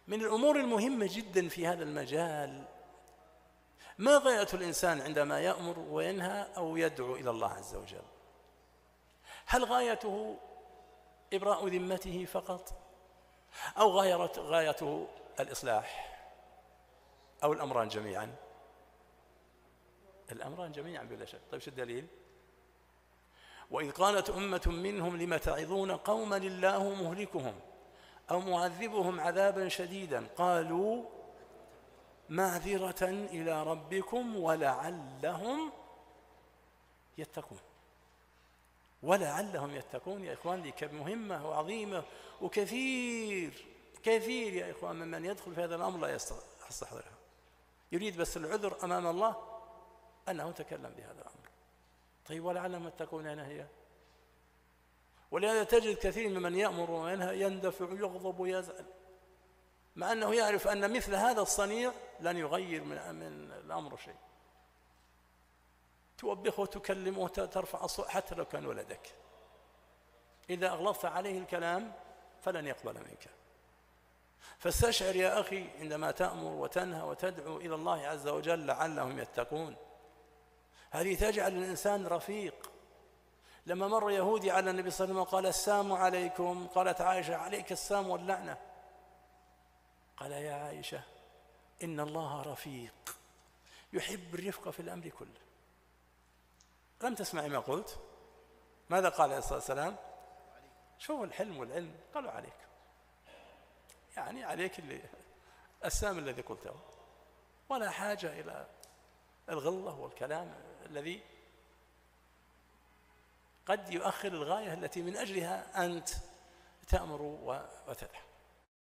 من الأمور المهمة جدا في هذا المجال ما غاية الإنسان عندما يأمر وينهى أو يدعو إلى الله عز وجل؟ هل غايته إبراء ذمته فقط، أو غايته الإصلاح، أو الأمران جميعا؟ الأمران جميعا بلا شك. طيب شو الدليل؟ وإذ قالت أمة منهم لم تعظون قوما الله مهلكهم أو معذبهم عذابا شديدا قالوا معذرة إلى ربكم ولعلهم يتقون. ولعلهم يتقون يا إخوان دي مهمة وعظيمة، وكثير كثير يا إخوان ممن يدخل في هذا الأمر لا يستحضرها، يريد بس العذر أمام الله أنه تكلم بهذا الأمر. طيب ولعلهم يتقون أين هي؟ ولهذا تجد كثير ممن يأمر وينهى يندفع ويغضب ويزعل، مع أنه يعرف أن مثل هذا الصنيع لن يغير من الأمر شيء. توبخه وتكلمه وترفع الصوت حتى لو كان ولدك، إذا أغلظت عليه الكلام فلن يقبل منك. فاستشعر يا أخي عندما تأمر وتنهى وتدعو إلى الله عز وجل لعلهم يتقون، هذه تجعل الإنسان رفيق. لما مر يهودي على النبي صلى الله عليه وسلم قال السلام عليكم، قالت عائشة عليك السلام واللعنة. قال يا عائشة إن الله رفيق يحب الرفق في الأمر كله. لم تسمعي ما قلت؟ ماذا قال عليه الصلاة والسلام؟ شوف الحلم والعلم، قالوا عليك، يعني عليك السلام الذي قلته، ولا حاجة إلى الغلة والكلام الذي قد يؤخر الغاية التي من أجلها أنت تأمر وتنهى.